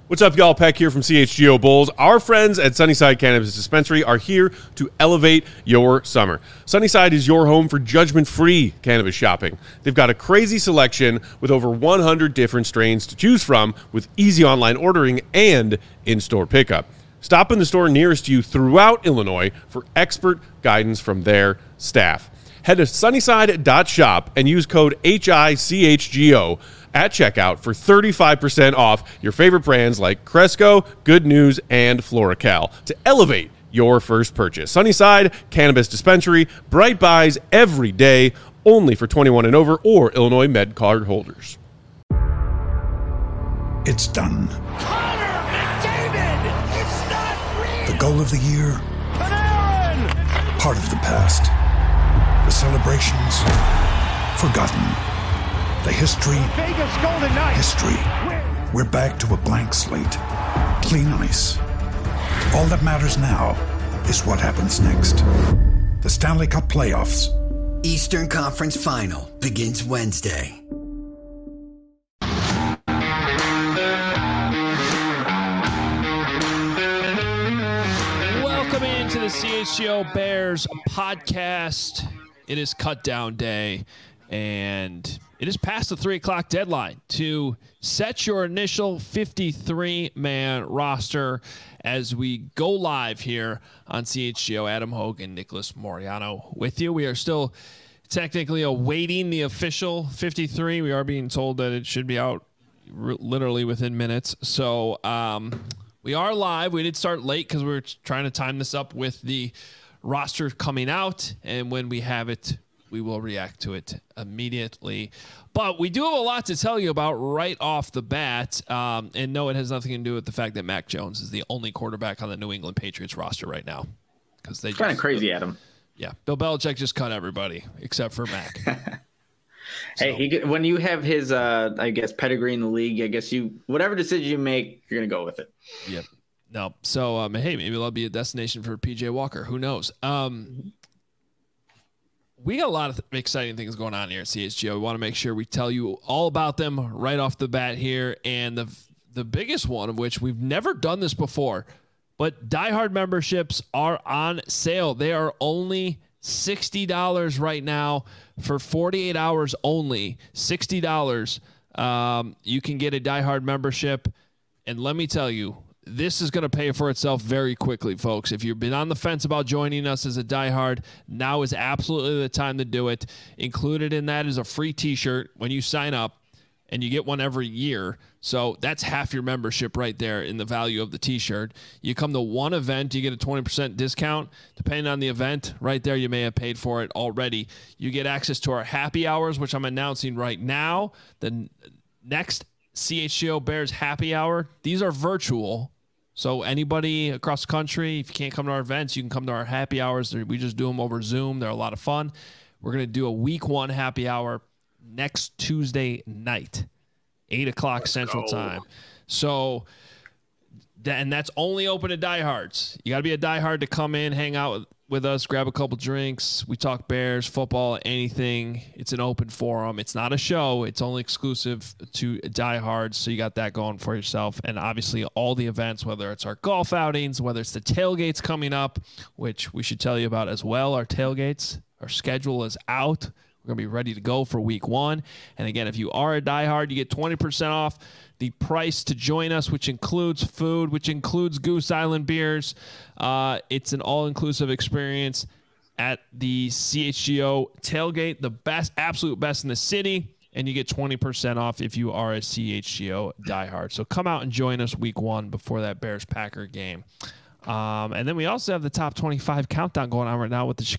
What's up, y'all? Peck here from CHGO Bulls. Our friends at Sunnyside Cannabis Dispensary are here to elevate your summer. Sunnyside is your home for judgment-free cannabis shopping. They've got a crazy selection with over 100 different strains to choose from with easy online ordering and in-store pickup. Stop in the store nearest you throughout Illinois for expert guidance from their staff. Head to sunnyside.shop and use code HICHGO at checkout for 35% off your favorite brands like Cresco, Good News, and FloraCal to elevate your first purchase. Sunnyside Cannabis Dispensary, bright buys every day, only for 21 and over or Illinois MedCard holders. It's done. Connor McDavid! It's not real! The goal of the year, Panarin! part of the past. The celebrations, forgotten. The history, Vegas Golden Knights! history. We're back to a blank slate. Clean ice. All that matters now is what happens next. The Stanley Cup playoffs. Eastern Conference Final begins Wednesday. Welcome into the CHGO Bears podcast. It is cut down day, and it is past the 3 o'clock deadline to set your initial 53-man roster as we go live here on CHGO. Adam Hogan, Nicholas Moriano with you. We are still technically awaiting the official 53. We are being told that it should be out literally within minutes. So we are live. We did start late because we were trying to time this up with the roster coming out, and when we have it, we will react to it immediately. But we do have a lot to tell you about right off the bat. And no, it has nothing to do with the fact that Mac Jones is the only quarterback on the New England Patriots roster right now. Because they kind of crazy, Adam. Yeah, Bill Belichick just cut everybody except for Mac. Hey, when you have his, I guess, pedigree in the league, I guess whatever decision you make, you're gonna go with it. Yep. No. So, hey, maybe that'll be a destination for PJ Walker. Who knows? We got a lot of exciting things going on here at CHGO. We want to make sure we tell you all about them right off the bat here. And the biggest one of which we've never done this before, but Die Hard memberships are on sale. They are only $60 right now for 48 hours only. $60. You can get a Die Hard membership. And let me tell you, this is going to pay for itself very quickly, folks. If you've been on the fence about joining us as a diehard, now is absolutely the time to do it. Included in that is a free t-shirt when you sign up, and you get one every year. So that's half your membership right there in the value of the t-shirt. You come to one event, you get a 20% discount. Depending on the event, right there, you may have paid for it already. You get access to our happy hours, which I'm announcing right now. The next CHGO Bears happy hour, these are virtual. So anybody across the country, if you can't come to our events, you can come to our happy hours. We just do them over Zoom. They're a lot of fun. We're going to do a week one happy hour next Tuesday night, 8 o'clock Central Time. So, and that's only open to diehards. You got to be a diehard to come in, hang out with us, grab a couple drinks. We talk Bears, football, anything. It's an open forum. It's not a show. It's only exclusive to diehards. So you got that going for yourself. And obviously all the events, whether it's our golf outings, whether it's the tailgates coming up, which we should tell you about as well. Our tailgates, our schedule is out. We're going to be ready to go for week one. And again, if you are a diehard, you get 20% off the price to join us, which includes food, which includes Goose Island beers. It's an all-inclusive experience at the CHGO tailgate, the best, absolute best in the city. And you get 20% off if you are a CHGO diehard. So come out and join us week one before that Bears-Packer game. And then we also have the top 25 countdown going on right now with the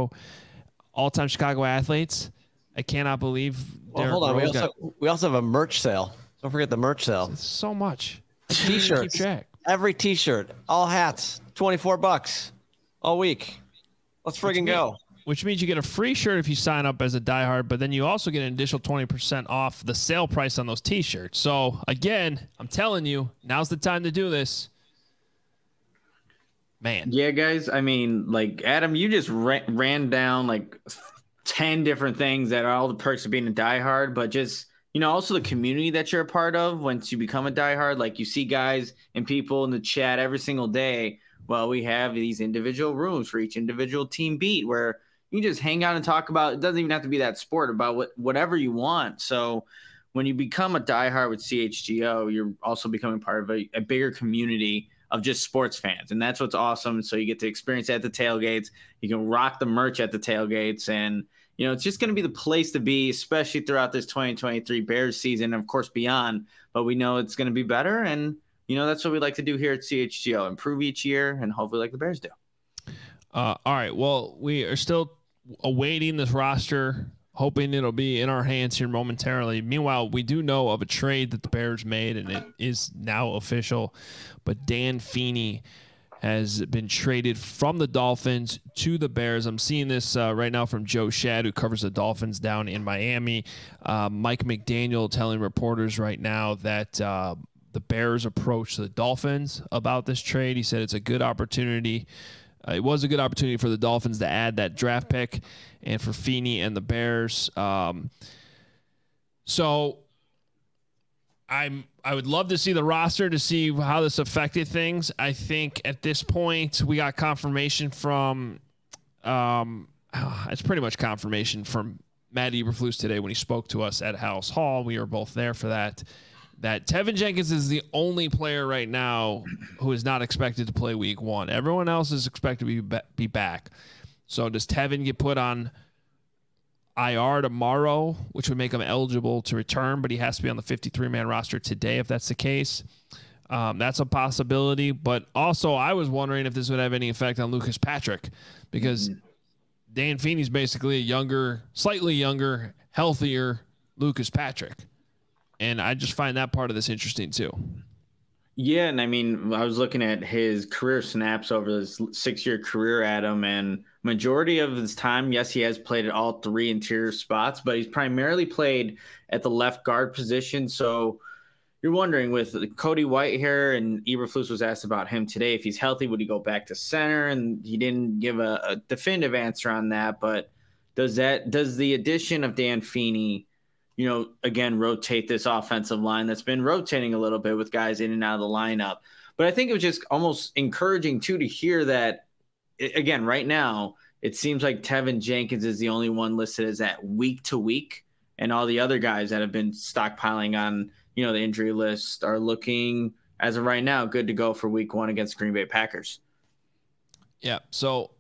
all-time Chicago athletes. I cannot believe. Well, hold on. We also have a merch sale. Don't forget the merch sale. So much. T-shirts. Keep track. Every T-shirt, all hats, $24 all week. Let's friggin' go. Which means you get a free shirt if you sign up as a diehard, but then you also get an additional 20% off the sale price on those T-shirts. So again, I'm telling you, now's the time to do this. Man. Yeah, guys. I mean, like, Adam, you just ran down like 10 different things that are all the perks of being a diehard, but just also the community that you're a part of once you become a diehard. Like you see guys and people in the chat every single day. Well, we have these individual rooms for each individual team beat where you can just hang out and talk about, it doesn't even have to be that sport, about whatever you want. So when you become a diehard with CHGO, you're also becoming part of a bigger community of just sports fans. And that's what's awesome. So you get to experience it at the tailgates. You can rock the merch at the tailgates. And, it's just going to be the place to be, especially throughout this 2023 Bears season, and of course beyond. But we know it's going to be better. And, that's what we like to do here at CHGO, improve each year, and hopefully like the Bears do. All right. Well, we are still awaiting this roster, hoping it'll be in our hands here momentarily. Meanwhile, we do know of a trade that the Bears made, and it is now official. But Dan Feeney has been traded from the Dolphins to the Bears. I'm seeing this right now from Joe Shad, who covers the Dolphins down in Miami. Mike McDaniel telling reporters right now that the Bears approached the Dolphins about this trade. He said it's a good opportunity. It was a good opportunity for the Dolphins to add that draft pick and for Feeney and the Bears. So I would love to see the roster to see how this affected things. I think at this point we got confirmation from it's pretty much confirmation from Matt Eberflus today when he spoke to us at House Hall. We were both there for that Tevin Jenkins is the only player right now who is not expected to play week 1. Everyone else is expected to be back. So does Tevin get put on IR tomorrow, which would make him eligible to return, but he has to be on the 53-man roster today if that's the case? That's a possibility. But also I was wondering if this would have any effect on Lucas Patrick, because Dan Feeney's basically a younger, slightly younger, healthier Lucas Patrick. And I just find that part of this interesting too. Yeah, and I mean, I was looking at his career snaps over his 6-year career, Adam, and majority of his time, yes, he has played at all 3 interior spots, but he's primarily played at the left guard position. So you're wondering, with Cody Whitehair, and Eberflus was asked about him today, if he's healthy, would he go back to center? And he didn't give a definitive answer on that. But does the addition of Dan Feeney, again, rotate this offensive line that's been rotating a little bit with guys in and out of the lineup? But I think it was just almost encouraging, too, to hear that, again, right now, it seems like Tevin Jenkins is the only one listed as at week to week, and all the other guys that have been stockpiling on, the injury list are looking, as of right now, good to go for week 1 against Green Bay Packers. Yeah, so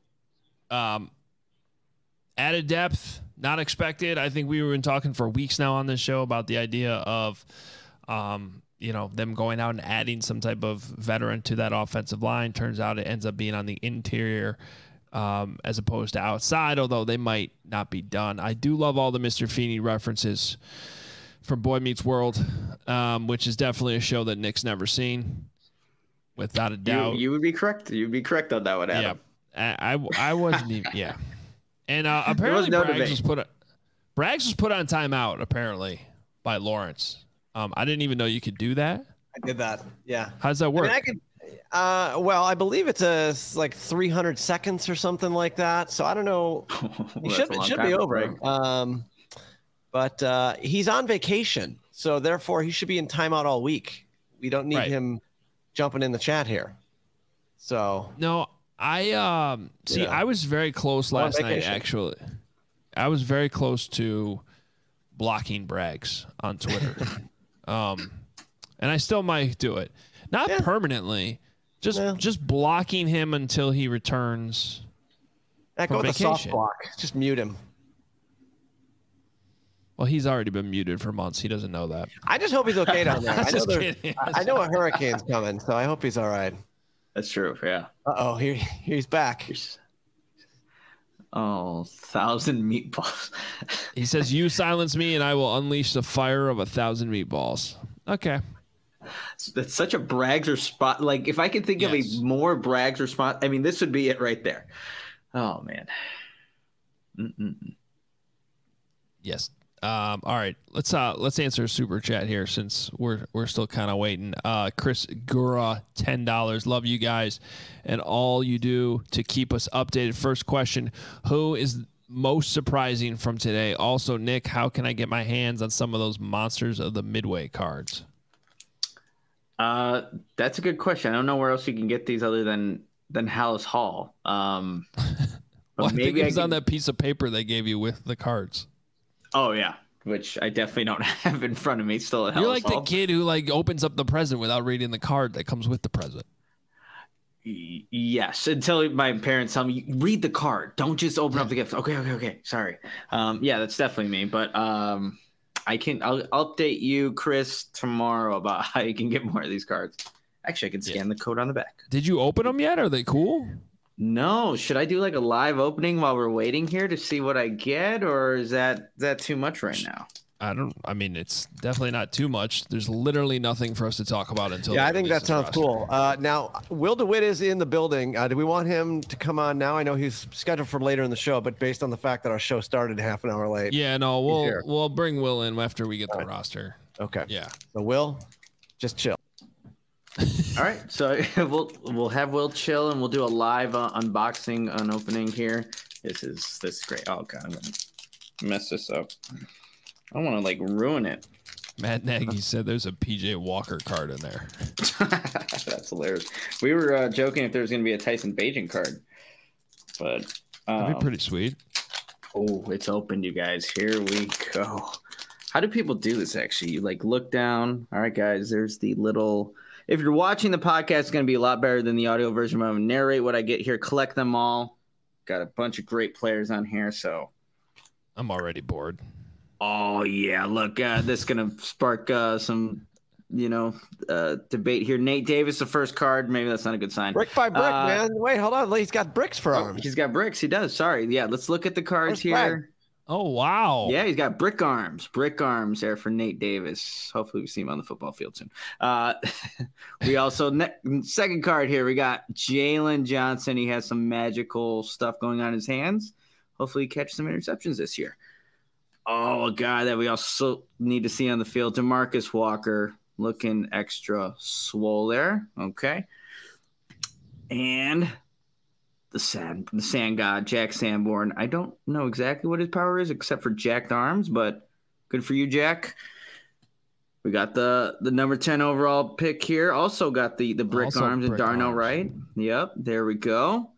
added depth, not expected. I think we've been talking for weeks now on this show about the idea of, them going out and adding some type of veteran to that offensive line. Turns out it ends up being on the interior as opposed to outside, although they might not be done. I do love all the Mr. Feeney references from Boy Meets World, which is definitely a show that Nick's never seen, without a doubt. You would be correct. You'd be correct on that one, Adam. Yeah, I wasn't even, yeah. And apparently Braggs was put on timeout, apparently, by Lawrence. I didn't even know you could do that. I did that. Yeah. How does that work? I believe it's like 300 seconds or something like that. So I don't know. It should be over. But he's on vacation, so therefore he should be in timeout all week. We don't need him jumping in the chat here. So no. I was very close last night, actually. I was very close to blocking Braggs on Twitter. And I still might do it. Not permanently, just blocking him until he returns. Go with the soft block. Just mute him. Well, he's already been muted for months. He doesn't know that. I just hope he's okay down there. I know a hurricane's coming, so I hope he's all right. That's true, yeah. Uh-oh, he's back. Oh, 1,000 meatballs. He says, "You silence me, and I will unleash the fire of 1,000 meatballs." Okay. That's such a Braggs response. Like, if I could think of a more Braggs response, I mean, this would be it right there. Oh, man. Yes. All right. Let's answer a super chat here since we're still kind of waiting. Chris Gura, $10. Love you guys and all you do to keep us updated. First question: who is most surprising from today? Also, Nick, how can I get my hands on some of those Monsters of the Midway cards? That's a good question. I don't know where else you can get these other than Hallis Hall. Well, I think it was on that piece of paper they gave you with the cards. Oh yeah, which I definitely don't have in front of me still at Hallis You're like Hall. the kid who like opens up the present without reading the card that comes with the present. Yes, until my parents tell me, read the card. Don't just open up the gift. Okay. Sorry. Yeah, that's definitely me. But I'll update you, Chris, tomorrow about how you can get more of these cards. Actually, I can scan the code on the back. Did you open them yet? Are they cool? No. Should I do like a live opening while we're waiting here to see what I get, or is that too much right now? I mean, it's definitely not too much. There's literally nothing for us to talk about until. Yeah, I think that sounds cool. Now, Will DeWitt is in the building. Do we want him to come on now? I know he's scheduled for later in the show, but based on the fact that our show started half an hour late. Yeah, no, we'll bring Will in after we get the roster. Okay. Yeah. So Will, just chill. All right, so we'll have Will chill, and we'll do a live unboxing, unopening here. This is great. Oh god, I'm gonna mess this up. I don't want to like ruin it. Matt Nagy said there's a PJ Walker card in there. That's hilarious. We were joking if there was going to be a Tyson Bagent card, but that'd be pretty sweet. Oh, it's opened, you guys. Here we go. How do people do this? Actually, you like look down. All right, guys. There's the little. If you're watching the podcast, it's going to be a lot better than the audio version. I'm going to narrate what I get here, collect them all. Got a bunch of great players on here, so I'm already bored. Oh, yeah. Look, this is going to spark some, debate here. Nate Davis, the first card. Maybe that's not a good sign. Brick by brick, man. Wait, hold on. He's got bricks for arms. He's got bricks. He does. Sorry. Yeah, let's look at the cards here. Flag? Oh, wow. Yeah, he's got brick arms. Brick arms there for Nate Davis. Hopefully we see him on the football field soon. We also, second card here, we got Jalen Johnson. He has some magical stuff going on in his hands. Hopefully he catches some interceptions this year. Oh, a guy that we also need to see on the field, DeMarcus Walker, looking extra swole there. Okay. And the sand god, Jack Sanborn. I don't know exactly what his power is except for jacked arms, but good for you, Jack. We got the number 10 overall pick here. Also got the brick Also arms and brick Darnell arms. Wright. Yep, there we go.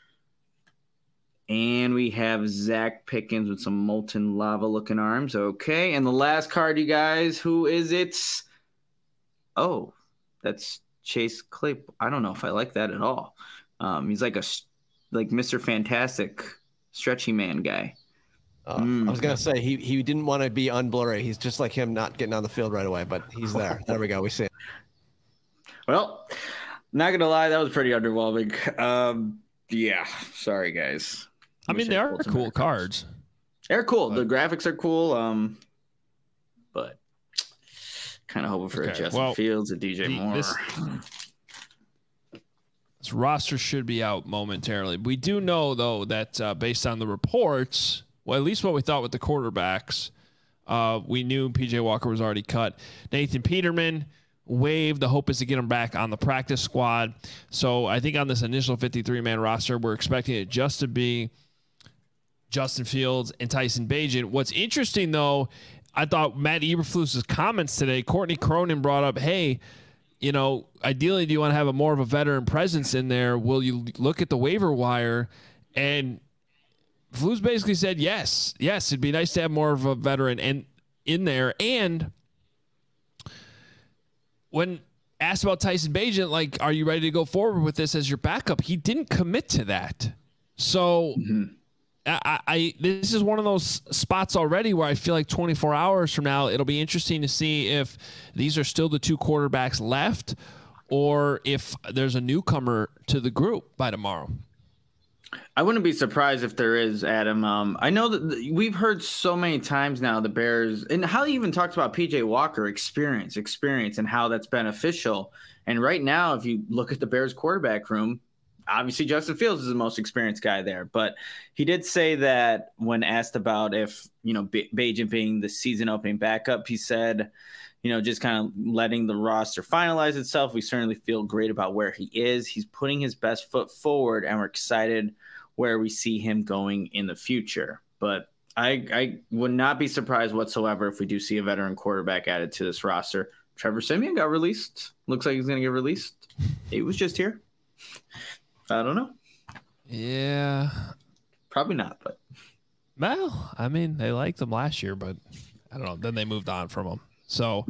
And we have Zach Pickens with some molten lava looking arms. Okay. And the last card, you guys, who is it? Oh, that's Chase Claypool. I don't know if I like that at all. He's like Mr. Fantastic stretchy man guy. I was going to say he didn't want to be unblurry. He's just like him not getting on the field right away, but he's there. There we go. We see him. Well, not going to lie. That was pretty underwhelming. Yeah. Sorry, guys. I mean, they are cool cards. They're cool. The graphics are cool. But kind of hoping for a Justin Fields, a DJ Moore. This roster should be out momentarily. We do know, though, that based on the reports, well, at least what we thought with the quarterbacks, we knew PJ Walker was already cut. Nathan Peterman waived. The hope is to get him back on the practice squad. So I think on this initial 53-man roster, we're expecting it just to be Justin Fields and Tyson Bagent. What's interesting, though, I thought Matt Eberflus's comments today, Courtney Cronin brought up, hey, ideally, do you want to have a more of a veteran presence in there? Will you look at the waiver wire? And Flus basically said, yes, it'd be nice to have more of a veteran in there. And when asked about Tyson Bagent, like, are you ready to go forward with this as your backup? He didn't commit to that. So this is one of those spots already where I feel like 24 hours from now, it'll be interesting to see if these are still the two quarterbacks left or if there's a newcomer to the group by tomorrow. I wouldn't be surprised if there is, Adam. I know that we've heard so many times now the Bears, and how he even talks about PJ Walker experience, and how that's beneficial. And right now, if you look at the Bears quarterback room, obviously Justin Fields is the most experienced guy there. But he did say that when asked about if, Bagent being the season opening backup, he said, just kind of letting the roster finalize itself. We certainly feel great about where he is. He's putting his best foot forward, and we're excited where we see him going in the future. But I would not be surprised whatsoever if we do see a veteran quarterback added to this roster. Trevor Siemian got released. Looks like he's going to get released. He was just here. I don't know. Yeah. Probably not, but. Well, I mean, they liked him last year, but I don't know. Then they moved on from him. So,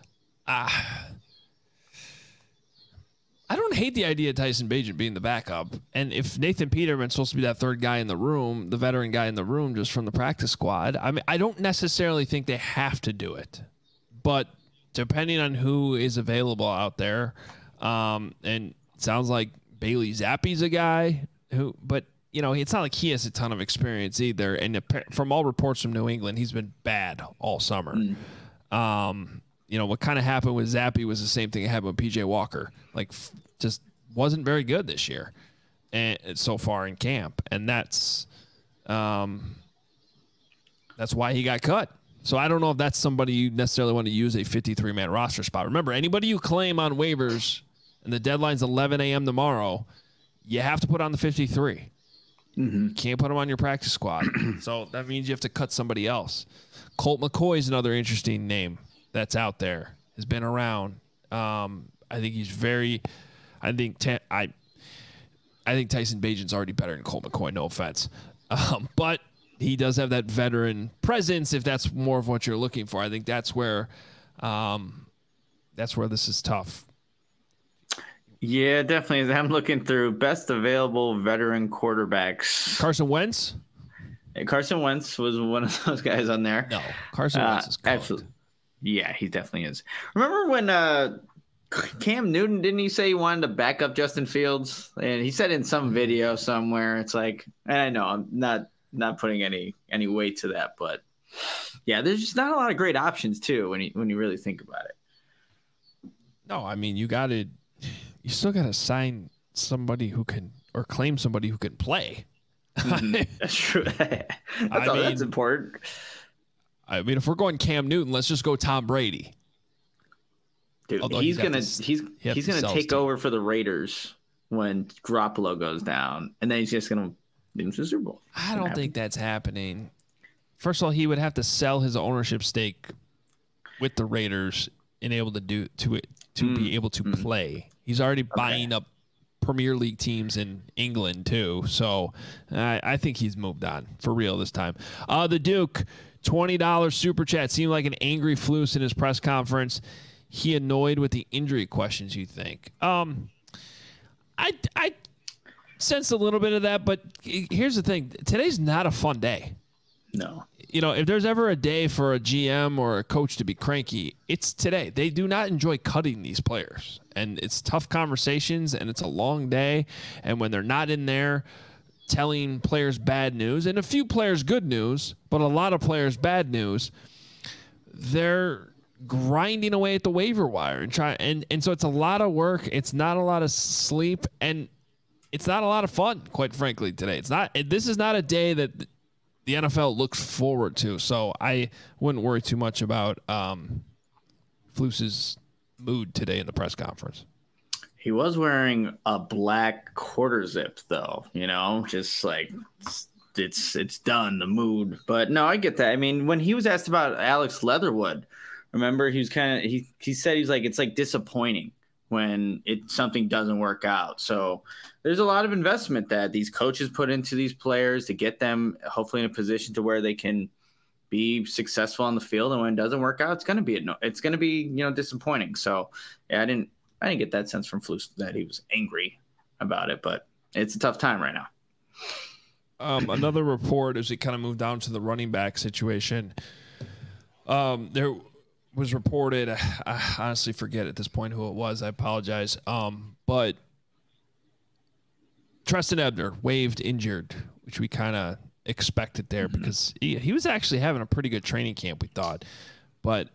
I don't hate the idea of Tyson Bagent being the backup. And if Nathan Peterman's supposed to be that third guy in the room, the veteran guy in the room just from the practice squad, I mean, I don't necessarily think they have to do it. But depending on who is available out there, and it sounds like Bailey Zappe's a guy who, but, you know, it's not like he has a ton of experience either. And from all reports from New England, he's been bad all summer. You know, what kind of happened with Zappe was the same thing that happened with PJ Walker. Like, just wasn't very good this year and so far in camp. And that's why he got cut. So I don't know if that's somebody you necessarily want to use a 53-man roster spot. Remember, anybody you claim on waivers and the deadline's 11 a.m. tomorrow, you have to put on the 53. You can't put them on your practice squad. So that means you have to cut somebody else. Colt McCoy is another interesting name that's out there, has been around. I think he's very. I think Tyson Bagent's already better than Colt McCoy. No offense, but he does have that veteran presence. If that's more of what you're looking for, I think that's where this is tough. Yeah, definitely. I'm looking through best available veteran quarterbacks. Carson Wentz. Carson Wentz was one of those guys on there. No, Carson Wentz is cooked. Absolutely. Yeah, he definitely is. Remember when Cam Newton, didn't he say he wanted to back up Justin Fields? And he said in some video somewhere, it's like, and I know I'm not putting any weight to that, but yeah, there's just not a lot of great options too when you really think about it. No, I mean you still got to sign someb't who can or claim somebody who can play. That's true. That's important. I mean, if we're going Cam Newton, let's just go Tom Brady. Dude, he's gonna take over for the Raiders when Garoppolo goes down, and then he's just gonna win the Super Bowl. I don't think that's happening. First of all, he would have to sell his ownership stake with the Raiders and able to be able to play. He's already buying up Premier League teams in England too, so I think he's moved on for real this time. The Duke, $20 super chat, seemed like an angry Flus in his press conference. He annoyed with the injury questions, you think? I sense a little bit of that, but here's the thing. Today's not a fun day. No. You know, if there's ever a day for a GM or a coach to be cranky, it's today. They do not enjoy cutting these players. And it's tough conversations, and it's a long day. And when they're not in there telling players bad news, and a few players good news, but a lot of players bad news, they're grinding away at the waiver wire and so it's a lot of work. It's not a lot of sleep, and it's not a lot of fun, quite frankly, today. This is not a day that the NFL looks forward to. So I wouldn't worry too much about Flus's mood today in the press conference. He was wearing a black quarter zip though, just like it's done, the mood. But no, I get that. I mean, when he was asked about Alex Leatherwood, remember, he was he said he's like, it's like disappointing when something doesn't work out. So there's a lot of investment that these coaches put into these players to get them hopefully in a position to where they can be successful on the field. And when it doesn't work out, it's going to be disappointing. So yeah, I didn't get that sense from Flus that he was angry about it, but it's a tough time right now. Another report as it kind of moved down to the running back situation. There was reported, I honestly forget at this point who it was. I apologize. But Treston Ebner waived injured, which we kind of expected there because he was actually having a pretty good training camp, we thought. But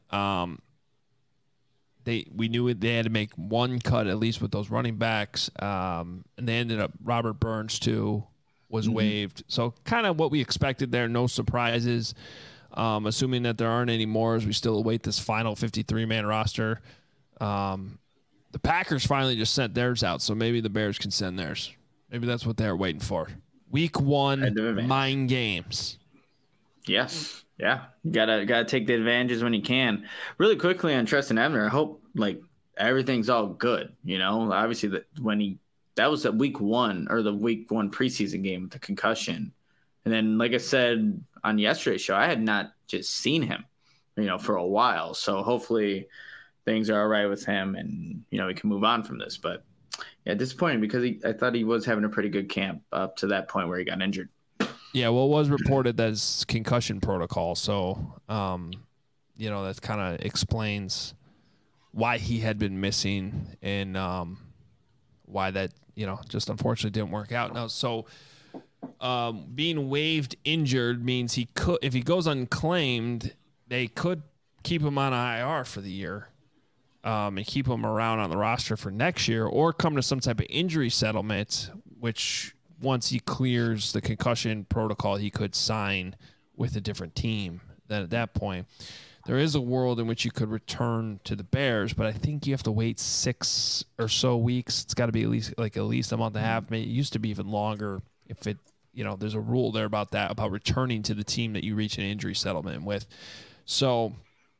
we knew they had to make one cut at least with those running backs. And they ended up, Robert Burns too was waived. So kind of what we expected there, no surprises. Assuming that there aren't any more as we still await this final 53-man roster. The Packers finally just sent theirs out, so maybe the Bears can send theirs. Maybe that's what they're waiting for. Week 1 mind games. Yes. Yeah. You gotta take the advantages when you can. Really quickly on Treston Ebner, I hope everything's all good. Obviously that was the week 1 or the week 1 preseason game with the concussion. And then, like I said on yesterday's show, I had not just seen him, for a while. So hopefully things are all right with him and, we can move on from this. But yeah, disappointing because I thought he was having a pretty good camp up to that point where he got injured. Yeah, well, it was reported as concussion protocol. So, that kind of explains why he had been missing and why that, just unfortunately didn't work out. Now, so being waived injured means if he goes unclaimed, they could keep him on IR for the year and keep him around on the roster for next year, or come to some type of injury settlement, which once he clears the concussion protocol, he could sign with a different team. Then at that point, there is a world in which you could return to the Bears, but I think you have to wait 6 or so weeks. It's got to be at least a month and a half. Maybe it used to be even longer. If it, there's a rule there about that, about returning to the team that you reach an injury settlement with. So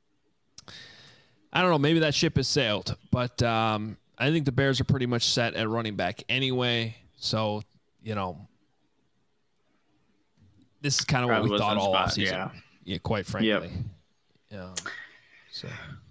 I don't know. Maybe that ship has sailed, but I think the Bears are pretty much set at running back anyway. So, this is kind of what we thought all offseason. Yeah, quite frankly. Yep. Yeah. So.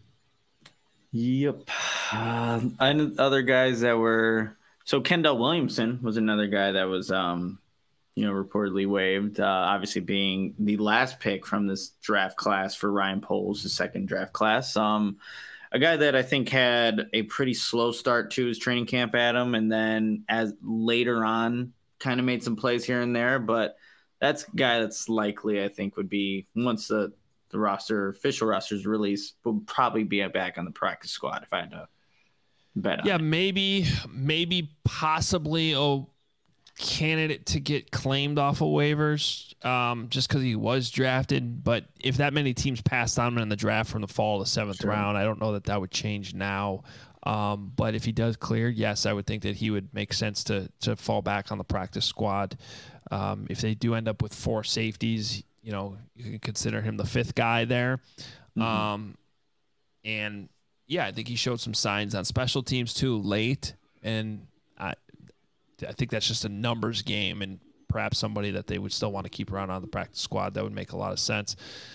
Yep. Other guys that were Kendall Williamson was another guy that was reportedly waived. Obviously being the last pick from this draft class for Ryan Poles, the second draft class. A guy that I think had a pretty slow start to his training camp, Adam, and then as later on kind of made some plays here and there, but that's a guy that's likely, I think, would be once the official roster is released, will probably be back on the practice squad if I had to bet on it. Maybe possibly a candidate to get claimed off of waivers just because he was drafted. But if that many teams passed on him in the draft from the fall to the 7th round, I don't know that would change now. But if he does clear, yes, I would think that he would make sense to fall back on the practice squad. If they do end up with 4 safeties, you can consider him the 5th guy there. Mm-hmm. And yeah, I think he showed some signs on special teams too late. And I think that's just a numbers game and perhaps somebody that they would still want to keep around on the practice squad. That would make a lot of sense.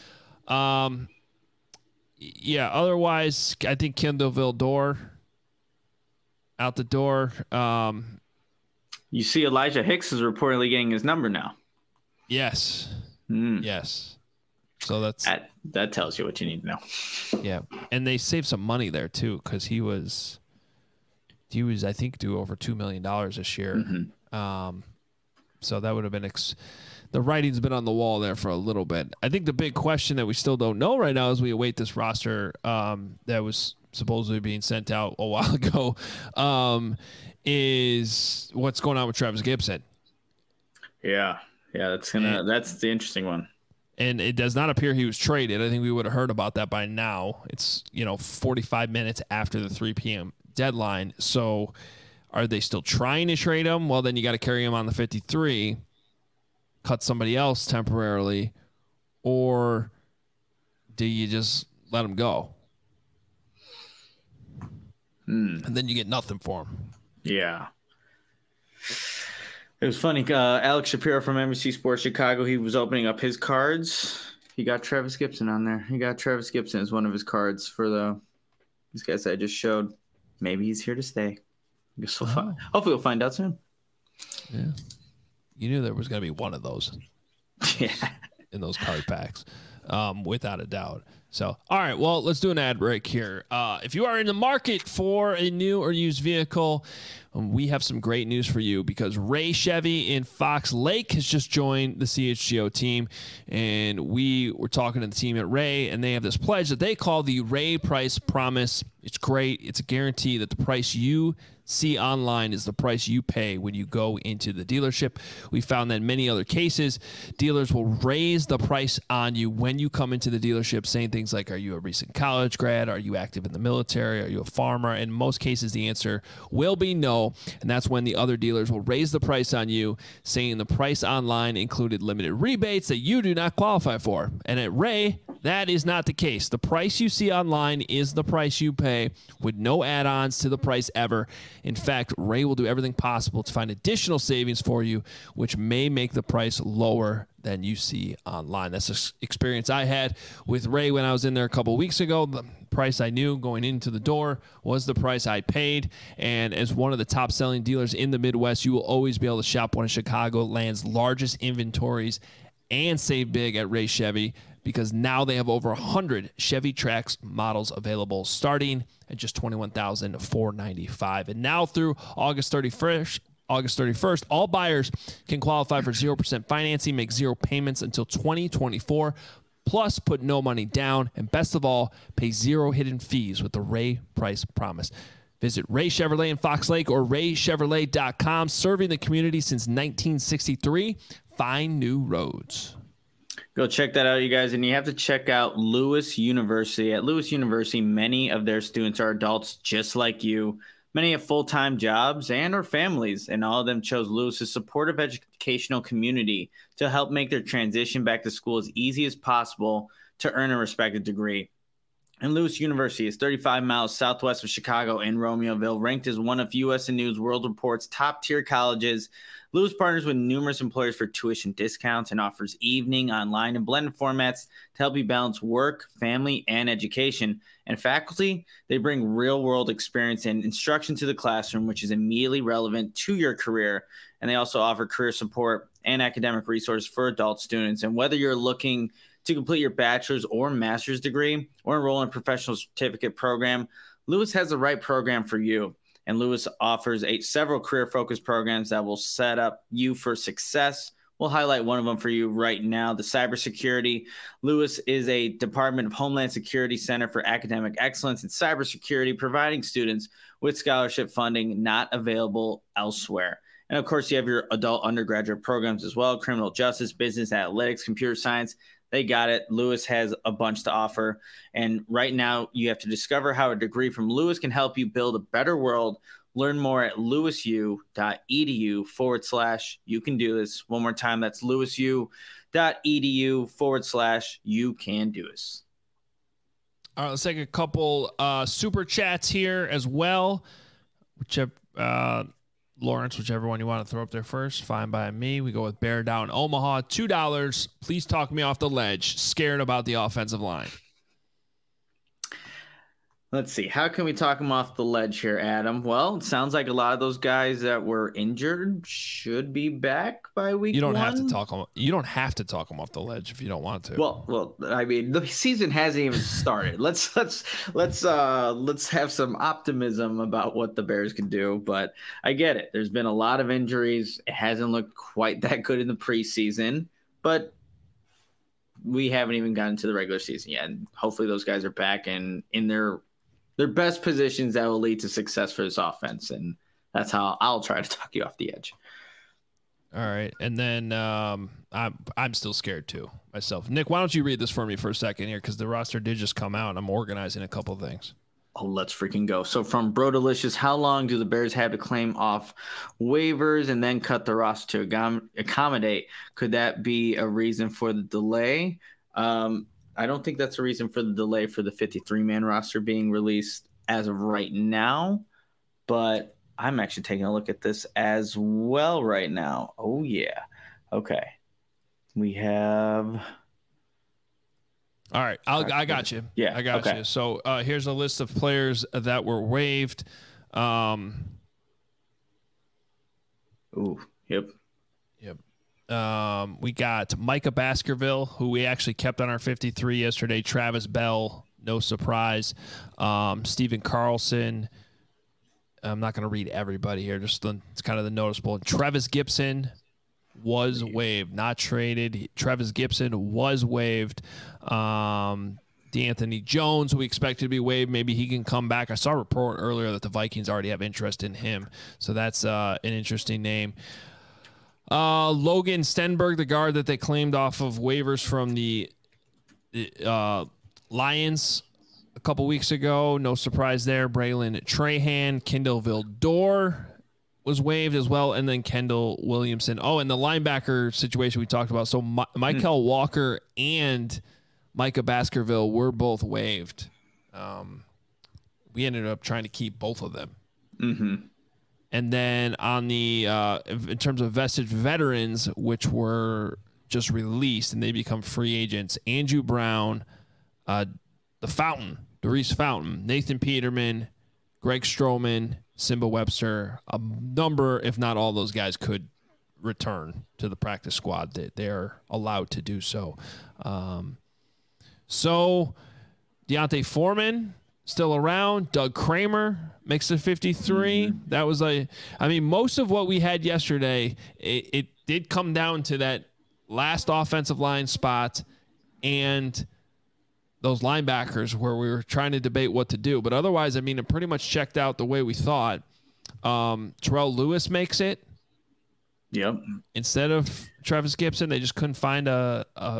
Yeah, otherwise, I think Kendall Vildor out the door. You see Elijah Hicks is reportedly getting his number now. Yes. Yes. So that tells you what you need to know. Yeah. And they saved some money there too, because he was I think due over $2 million this year. Mm-hmm. So that would have been the writing's been on the wall there for a little bit. I think the big question that we still don't know right now as we await this roster that was supposedly being sent out a while ago is what's going on with Travis Gibson. Yeah, that's the interesting one. And it does not appear he was traded. I think we would have heard about that by now. It's 45 minutes after the 3 p.m. deadline. So are they still trying to trade him? Well, then you got to carry him on the 53, cut somebody else temporarily, or do you just let him go? And then you get nothing for him. Yeah. It was funny. Alex Shapiro from NBC Sports Chicago, he was opening up his cards. He got Travis Gibson on there. He got Travis Gibson as one of his cards for these guys that I just showed. Maybe he's here to stay. I guess hopefully we'll find out soon. Yeah. You knew there was going to be one of those. Yeah. In those card packs, without a doubt. So, all right, well, let's do an ad break here. If you are in the market for a new or used vehicle, we have some great news for you because Ray Chevy in Fox Lake has just joined the CHGO team, and we were talking to the team at Ray, and they have this pledge that they call the Ray Price Promise. It's great. It's a guarantee that the price you see online is the price you pay when you go into the dealership. We found that in many other cases, dealers will raise the price on you when you come into the dealership, saying things things like, are you a recent college grad? Are you active in the military? Are you a farmer? In most cases, the answer will be no. And that's when the other dealers will raise the price on you, saying the price online included limited rebates that you do not qualify for. And at Ray, that is not the case. The price you see online is the price you pay, with no add-ons to the price ever. In fact, Ray will do everything possible to find additional savings for you, which may make the price lower than you see online. That's the experience I had with Ray when I was in there a couple of weeks ago. The price I knew going into the door was the price I paid. And as one of the top selling dealers in the Midwest, you will always be able to shop one of Chicagoland's largest inventories and save big at Ray Chevy, because now they have over 100 Chevy Trax models available, starting at just $21,495. And now through August 31st, all buyers can qualify for 0% financing, make 0 payments until 2024, plus put no money down, and best of all, pay 0 hidden fees with the Ray Price Promise. Visit Ray Chevrolet in Fox Lake or raychevrolet.com, serving the community since 1963. Find new roads. Go check that out, you guys. And you have to check out Lewis University. At Lewis University, many of their students are adults just like you. Many have full-time jobs and or families, and all of them chose Lewis's supportive educational community to help make their transition back to school as easy as possible to earn a respected degree. And Lewis University is 35 miles southwest of Chicago in Romeoville, ranked as one of U.S. News World Report's top-tier colleges. Lewis partners with numerous employers for tuition discounts and offers evening, online, and blended formats to help you balance work, family, and education. And faculty, they bring real-world experience and instruction to the classroom, which is immediately relevant to your career. And they also offer career support and academic resources for adult students. And whether you're looking to complete your bachelor's or master's degree or enroll in a professional certificate program, Lewis has the right program for you. And Lewis offers several career-focused programs that will set up you for success. We'll highlight one of them for you right now, the cybersecurity. Lewis is a Department of Homeland Security Center for Academic Excellence in Cybersecurity, providing students with scholarship funding not available elsewhere. And, of course, you have your adult undergraduate programs as well, criminal justice, business analytics, computer science. They got it. Lewis has a bunch to offer. And right now, you have to discover how a degree from Lewis can help you build a better world. Learn more at lewisu.edu/you can do this. One more time, that's lewisu.edu/you can do this. All right, let's take a couple super chats here as well. Lawrence, whichever one you want to throw up there first, fine by me. We go with Bear Down Omaha, $2. Please talk me off the ledge. Scared about the offensive line. Let's see. How can we talk them off the ledge here, Adam? Well, it sounds like a lot of those guys that were injured should be back by week 1. You don't have to talk them. You don't have to talk them off the ledge if you don't want to. Well, I mean, the season hasn't even started. Let's have some optimism about what the Bears can do. But I get it. There's been a lot of injuries. It hasn't looked quite that good in the preseason, but we haven't even gotten to the regular season yet. And hopefully those guys are back and in their best positions that will lead to success for this offense. And that's how I'll try to talk you off the edge. All right. And then I'm still scared too myself. Nick, why don't you read this for me for a second here? Because the roster did just come out and I'm organizing a couple of things. Oh, let's freaking go. So from Bro Delicious, how long do the Bears have to claim off waivers and then cut the roster to accommodate? Could that be a reason for the delay? I don't think that's a reason for the delay for the 53-man roster being released as of right now, but I'm actually taking a look at this as well right now. Oh, yeah. Okay. We have... All right. I got you. Yeah. I got you. So here's a list of players that were waived. Ooh, yep. We got Micah Baskerville, who we actually kept on our 53 yesterday. Travis Bell, no surprise. Steven Carlson. I'm not going to read everybody here. It's kind of the noticeable. Travis Gibson was waived, not traded. Travis Gibson was waived. DeAnthony Jones, who we expected to be waived, maybe he can come back. I saw a report earlier that the Vikings already have interest in him, so that's an interesting name. Logan Stenberg, the guard that they claimed off of waivers from the Lions a couple weeks ago, no surprise there. Braylon Trahan, Kendall Vildor was waived as well, and then Kendall Williamson. Oh, and the linebacker situation we talked about. So Michael Walker and Micah Baskerville were both waived. We ended up trying to keep both of them. Mm-hmm. And then on the in terms of vested veterans, which were just released and they become free agents, Andrew Brown, the Fountain, Doris Fountain, Nathan Peterman, Greg Stroman, Simba Webster, a number, if not all those guys could return to the practice squad. They're allowed to do so. So Deontay Foreman still around. Doug Kramer makes the 53. Mm-hmm. That was most of what we had yesterday, it did come down to that last offensive line spot and those linebackers where we were trying to debate what to do. But otherwise, it pretty much checked out the way we thought. Terrell Lewis makes it. Yep. Instead of Travis Gibson, they just couldn't find a